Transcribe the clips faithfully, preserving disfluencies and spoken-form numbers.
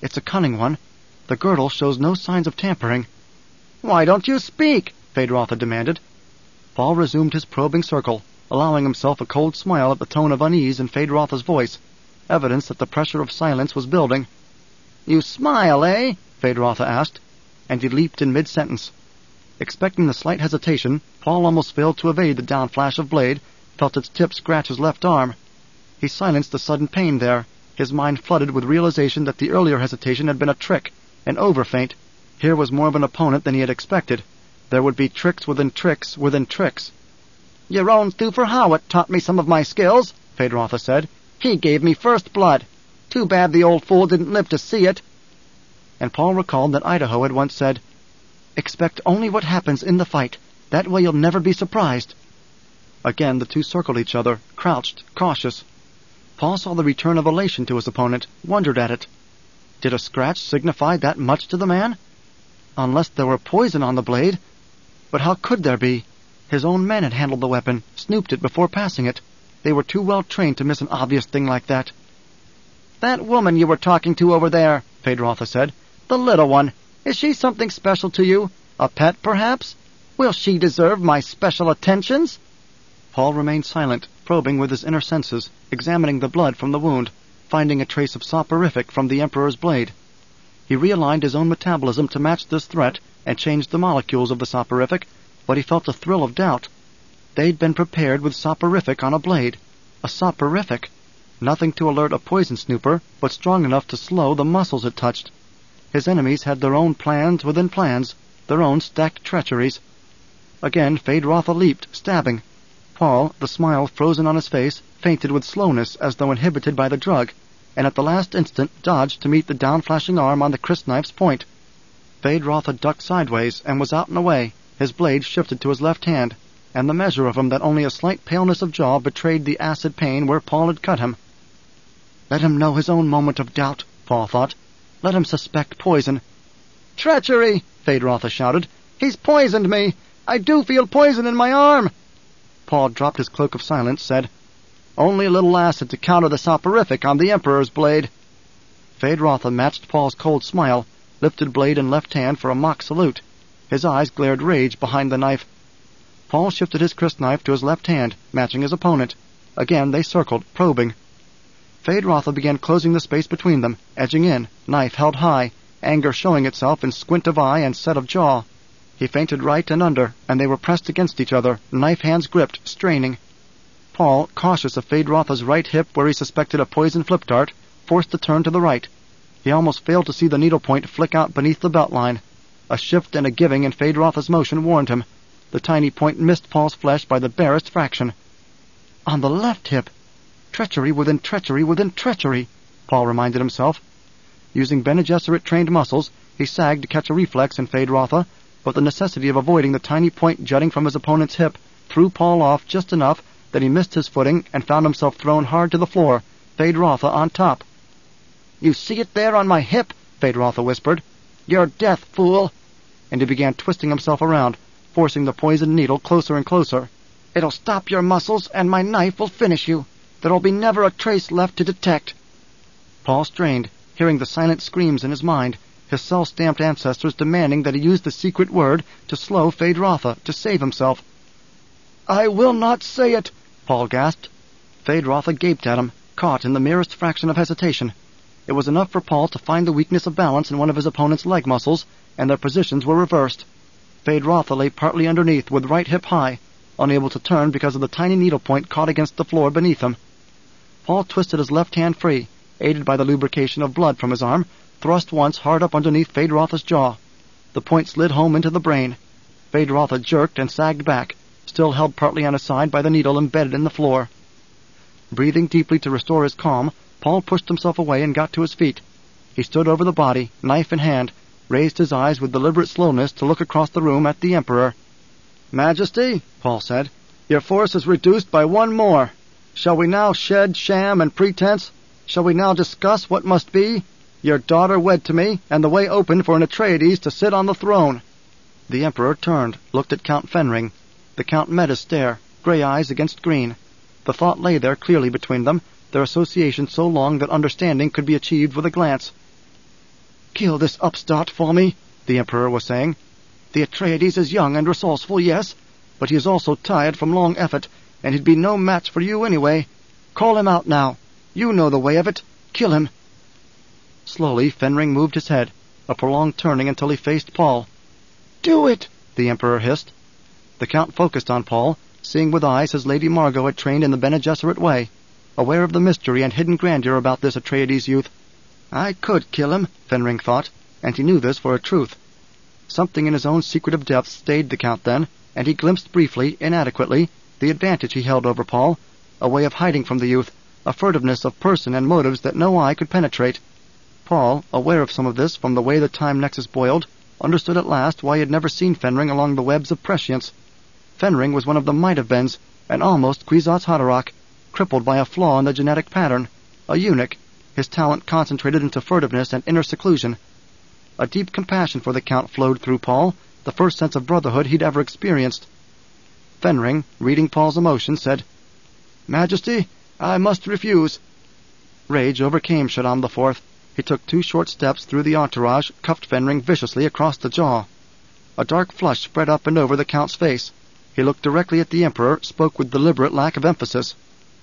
It's a cunning one. The girdle shows no signs of tampering." "Why don't you speak?" Feyd-Rautha demanded. Paul resumed his probing circle, allowing himself a cold smile at the tone of unease in Feyd-Rautha's voice, evidence that the pressure of silence was building. "You smile, eh?" Feyd-Rautha asked, and he leaped in mid-sentence. Expecting the slight hesitation, Paul almost failed to evade the down-flash of blade, felt its tip scratch his left arm. He silenced the sudden pain there, his mind flooded with realization that the earlier hesitation had been a trick, an overfeint. Here was more of an opponent than he had expected. There would be tricks within tricks within tricks. "Your own Thufir Hawat taught me some of my skills," Feyd-Rautha said. "He gave me first blood. Too bad the old fool didn't live to see it." And Paul recalled that Idaho had once said, "Expect only what happens in the fight. That way you'll never be surprised." Again the two circled each other, crouched, cautious. Paul saw the return of elation to his opponent, wondered at it. Did a scratch signify that much to the man? Unless there were poison on the blade. But how could there be? His own men had handled the weapon, snooped it before passing it. They were too well trained to miss an obvious thing like that. "That woman you were talking to over there," Feyd-Rautha said. "The little one. Is she something special to you? A pet, perhaps? Will she deserve my special attentions?" Paul remained silent, probing with his inner senses, examining the blood from the wound, finding a trace of soporific from the Emperor's blade. He realigned his own metabolism to match this threat and changed the molecules of the soporific, but he felt a thrill of doubt. They'd been prepared with soporific on a blade. A soporific. Nothing to alert a poison snooper, but strong enough to slow the muscles it touched. His enemies had their own plans within plans, their own stacked treacheries. Again Feyd-Rautha leaped, stabbing. Paul, the smile frozen on his face, feinted with slowness as though inhibited by the drug, and at the last instant dodged to meet the down-flashing arm on the crysknife's point. Feyd-Rautha ducked sideways and was out and away, his blade shifted to his left hand, and the measure of him that only a slight paleness of jaw betrayed the acid pain where Paul had cut him. Let him know his own moment of doubt, Paul thought. Let him suspect poison. "Treachery!" Feyd-Rautha shouted. "He's poisoned me! I do feel poison in my arm!" Paul dropped his cloak of silence, said, "Only a little acid to counter the soporific on the Emperor's blade." Feyd-Rautha matched Paul's cold smile, lifted blade in left hand for a mock salute. His eyes glared rage behind the knife. Paul shifted his crysknife to his left hand, matching his opponent. Again they circled, probing. Feyd-Rautha began closing the space between them, edging in, knife held high, anger showing itself in squint of eye and set of jaw. He feinted right and under, and they were pressed against each other, knife hands gripped, straining. Paul, cautious of Feyd-Rautha's right hip where he suspected a poison flip dart, forced the turn to the right. He almost failed to see the needlepoint flick out beneath the belt line. A shift and a giving in Feyd-Rautha's motion warned him. The tiny point missed Paul's flesh by the barest fraction. On the left hip! Treachery within treachery within treachery, Paul reminded himself. Using Bene Gesserit-trained muscles, he sagged to catch a reflex in Feyd-Rautha, but the necessity of avoiding the tiny point jutting from his opponent's hip threw Paul off just enough that he missed his footing and found himself thrown hard to the floor, Feyd-Rautha on top. "You see it there on my hip?" Feyd-Rautha whispered. "Your death, fool!" And he began twisting himself around, forcing the poisoned needle closer and closer. "It'll stop your muscles, and my knife will finish you. There'll be never a trace left to detect." Paul strained, hearing the silent screams in his mind, his cell-stamped ancestors demanding that he use the secret word to slow Feyd-Rautha, to save himself. "I will not say it," Paul gasped. Feyd-Rautha gaped at him, caught in the merest fraction of hesitation. It was enough for Paul to find the weakness of balance in one of his opponent's leg muscles, and their positions were reversed. Feyd-Rautha lay partly underneath, with right hip high, unable to turn because of the tiny needlepoint caught against the floor beneath him. Paul twisted his left hand free, aided by the lubrication of blood from his arm, thrust once hard up underneath Feyd-Rautha's jaw. The point slid home into the brain. Feyd-Rautha jerked and sagged back, still held partly on his side by the needle embedded in the floor. Breathing deeply to restore his calm, Paul pushed himself away and got to his feet. He stood over the body, knife in hand, raised his eyes with deliberate slowness to look across the room at the Emperor. "Majesty," Paul said, "your force is reduced by one more. Shall we now shed sham and pretense? Shall we now discuss what must be? Your daughter wed to me, and the way open for an Atreides to sit on the throne." The Emperor turned, looked at Count Fenring. The Count met his stare, grey eyes against green. The thought lay there clearly between them, their association so long that understanding could be achieved with a glance. Kill this upstart for me, the Emperor was saying. The Atreides is young and resourceful, yes, but he is also tired from long effort, and he'd be no match for you anyway. Call him out now. You know the way of it. Kill him. Slowly, Fenring moved his head, a prolonged turning until he faced Paul. Do it, the Emperor hissed. The Count focused on Paul, seeing with eyes his Lady Margot had trained in the Bene Gesserit way, aware of the mystery and hidden grandeur about this Atreides youth. I could kill him, Fenring thought, and he knew this for a truth. Something in his own secretive depths stayed the Count then, and he glimpsed briefly, inadequately, the advantage he held over Paul, a way of hiding from the youth, a furtiveness of person and motives that no eye could penetrate. Paul, aware of some of this from the way the time nexus boiled, understood at last why he had never seen Fenring along the webs of prescience. Fenring was one of the might-have-beens, and almost Kwisatz Haderach, crippled by a flaw in the genetic pattern, a eunuch, his talent concentrated into furtiveness and inner seclusion. A deep compassion for the Count flowed through Paul, the first sense of brotherhood he'd ever experienced. Fenring, reading Paul's emotion, said, Majesty, I must refuse. Rage overcame Shaddam the Fourth. He took two short steps through the entourage, cuffed Fenring viciously across the jaw. A dark flush spread up and over the Count's face. He looked directly at the Emperor, spoke with deliberate lack of emphasis.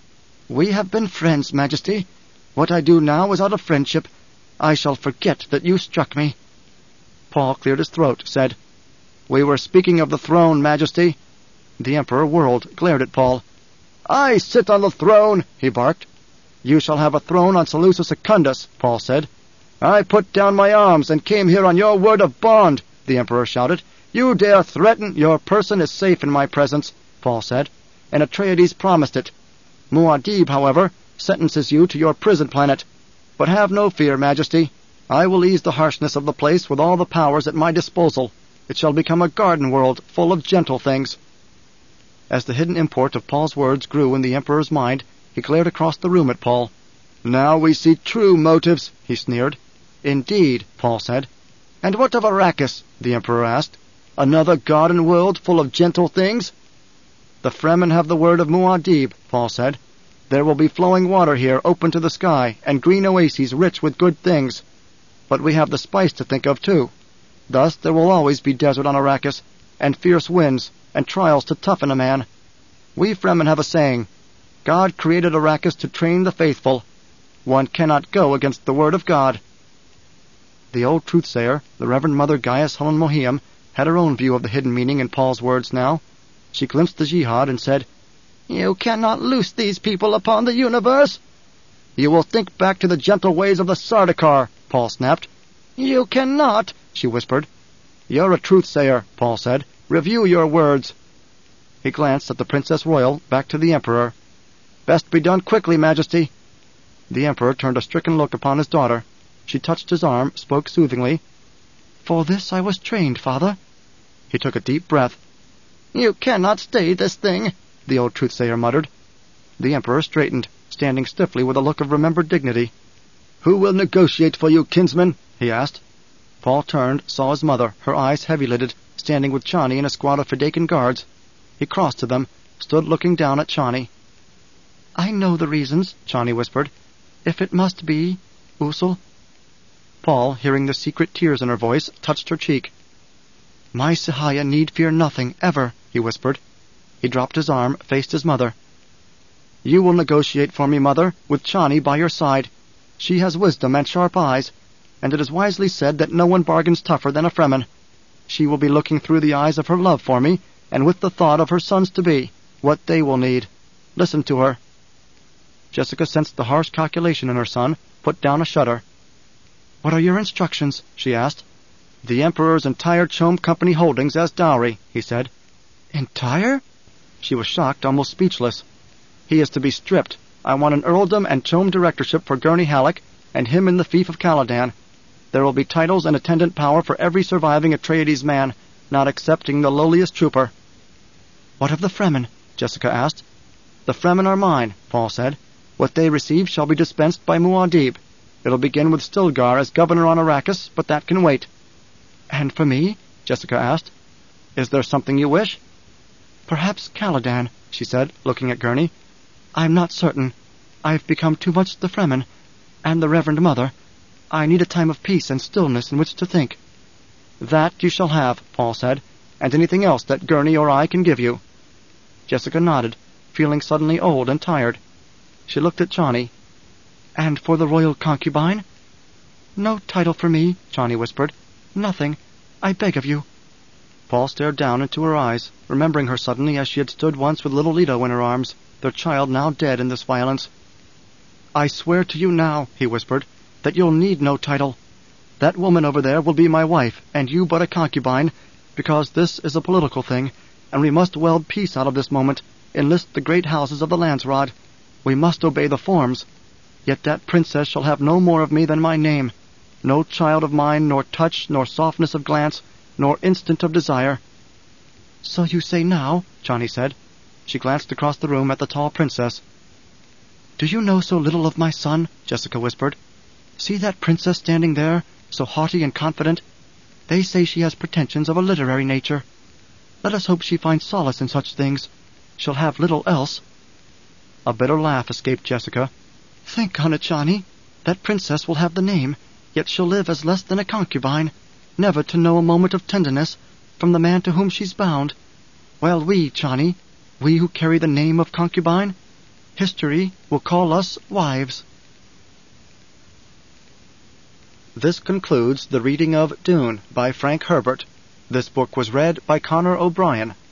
We have been friends, Majesty. What I do now is out of friendship. I shall forget that you struck me. Paul cleared his throat, said, We were speaking of the throne, Majesty. The Emperor whirled, glared at Paul. I sit on the throne, he barked. You shall have a throne on Seleucia Secundus, Paul said. I put down my arms and came here on your word of bond, the Emperor shouted. You dare threaten? Your person is safe in my presence, Paul said, and Atreides promised it. Muad'Dib, however, sentences you to your prison planet. But have no fear, Majesty. I will ease the harshness of the place with all the powers at my disposal. It shall become a garden world full of gentle things. As the hidden import of Paul's words grew in the Emperor's mind, he glared across the room at Paul. Now we see true motives, he sneered. Indeed, Paul said. And what of Arrakis? The Emperor asked. Another garden world full of gentle things? The Fremen have the word of Muad'Dib, Paul said. There will be flowing water here open to the sky, and green oases rich with good things. But we have the spice to think of, too. Thus there will always be desert on Arrakis, and fierce winds, and trials to toughen a man. We Fremen have a saying, God created Arrakis to train the faithful. One cannot go against the word of God. The old truth-sayer, the Reverend Mother Gaius Helen Mohiam, had her own view of the hidden meaning in Paul's words now. She glimpsed the jihad and said, You cannot loose these people upon the universe. You will think back to the gentle ways of the Sardaukar, Paul snapped. You cannot, she whispered. You're a truth-sayer, Paul said. Review your words. He glanced at the Princess Royal, back to the Emperor. Best be done quickly, Majesty. The Emperor turned a stricken look upon his daughter. She touched his arm, spoke soothingly. For this I was trained, Father. He took a deep breath. You cannot stay this thing, the old truth-sayer muttered. The Emperor straightened, standing stiffly with a look of remembered dignity. Who will negotiate for you, kinsman? He asked. Paul turned, saw his mother, her eyes heavy-lidded, standing with Chani and a squad of Fedaykin guards. He crossed to them, stood looking down at Chani. I know the reasons, Chani whispered. If it must be, Usul. Paul, hearing the secret tears in her voice, touched her cheek. My Sahaya need fear nothing, ever, he whispered. He dropped his arm, faced his mother. You will negotiate for me, mother, with Chani by your side. She has wisdom and sharp eyes, and it is wisely said that no one bargains tougher than a Fremen. She will be looking through the eyes of her love for me, and with the thought of her sons-to-be, what they will need. Listen to her. Jessica sensed the harsh calculation in her son, put down a shudder. What are your instructions? She asked. The Emperor's entire Chom Company holdings as dowry, he said. Entire? She was shocked, almost speechless. He is to be stripped. I want an earldom and Chom directorship for Gurney Halleck, and him in the fief of Caladan. There will be titles and attendant power for every surviving Atreides man, not excepting the lowliest trooper. What of the Fremen? Jessica asked. The Fremen are mine, Paul said. What they receive shall be dispensed by Muad'Dib. It'll begin with Stilgar as governor on Arrakis, but that can wait. And for me? Jessica asked. Is there something you wish? Perhaps Caladan, she said, looking at Gurney. I'm not certain. I've become too much the Fremen, and the Reverend Mother. I need a time of peace and stillness in which to think." "That you shall have," Paul said, "and anything else that Gurney or I can give you." Jessica nodded, feeling suddenly old and tired. She looked at Chani. "And for the royal concubine?" "No title for me," Chani whispered. "Nothing. I beg of you." Paul stared down into her eyes, remembering her suddenly as she had stood once with little Leto in her arms, their child now dead in this violence. "I swear to you now," he whispered, "that you'll need no title. That woman over there will be my wife, and you but a concubine, because this is a political thing, and we must weld peace out of this moment, enlist the great houses of the Landsraad. We must obey the forms. Yet that princess shall have no more of me than my name. No child of mine, nor touch, nor softness of glance, nor instant of desire." "So you say now," Chani said. She glanced across the room at the tall princess. "Do you know so little of my son?" Jessica whispered. "See that princess standing there, so haughty and confident? They say she has pretensions of a literary nature. Let us hope she finds solace in such things. She'll have little else." A bitter laugh escaped Jessica. "Think on it, Chani. That princess will have the name, yet she'll live as less than a concubine, never to know a moment of tenderness from the man to whom she's bound. While we, Chani, we who carry the name of concubine, history will call us wives." This concludes the reading of Dune by Frank Herbert. This book was read by Connor O'Brien.